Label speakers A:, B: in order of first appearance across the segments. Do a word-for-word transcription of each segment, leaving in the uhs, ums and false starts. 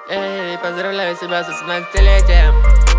A: Эй, поздравляю тебя с восемнадцатилетием.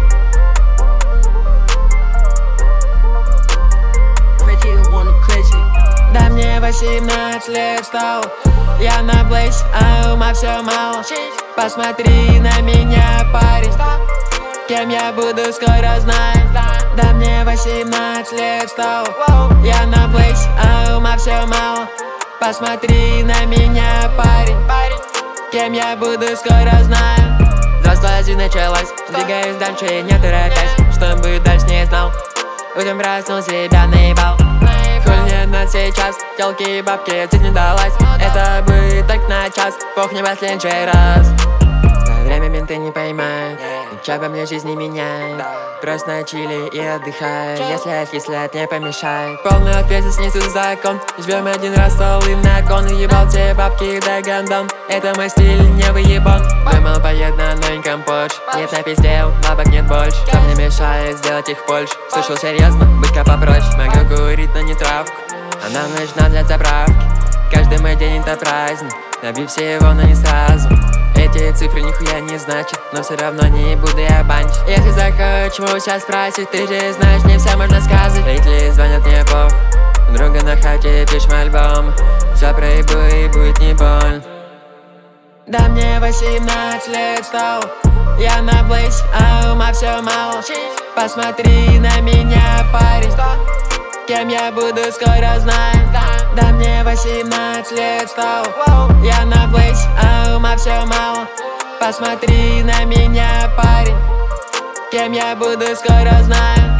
A: Да мне восемнадцать лет стало, я на Blaze, а ума все мало. Посмотри на меня, парень, кем я буду, скоро знаешь. Да мне восемнадцать лет стало, я на Blaze, а ума все мало. Посмотри на меня, парень, кем я буду, скоро знаю. Взрослая жизнь началась, двигаюсь дальше, не торопясь. Что будет дальше, не знал. Утром проснул, себя наебал. Хуй мне на сейчас, тёлки и бабки, жизнь не далась. Это будет только на час, бог не последний раз. За время менты не поймают, ничего во мне жизни меняет. Просто на чили и отдыхай, если откислят, не помешает. Полную ответственность несу закон, живем один раз, столы на кон. Ебал те бабки да гандон, это мой стиль, не выебан. Думал, поеду на новеньком Porsche, нет, напиздел, бабок нет больше. Что мне мешает сделать их больше? Слышал, серьезно, быть-ка попроще. Могу курить, но не травку, она нужна для заправки. Каждый мой день это праздник, набью всего, но не сразу. Эти цифры нихуя не значат, но все равно не буду я банчить. Если захочу сейчас спросить, ты же знаешь, не все можно сказать. Родители звонят мне пох, друга на хате пишем альбом. Все проебу и будет не больно. Да мне восемнадцать лет стало, я на Blaze, а ума все мало. Посмотри на меня, парень, кем я буду, скоро знаешь. Да мне восемнадцать лет стало, я на Blaze, а ума все мало. Посмотри на меня, парень, кем я буду, скоро знаю.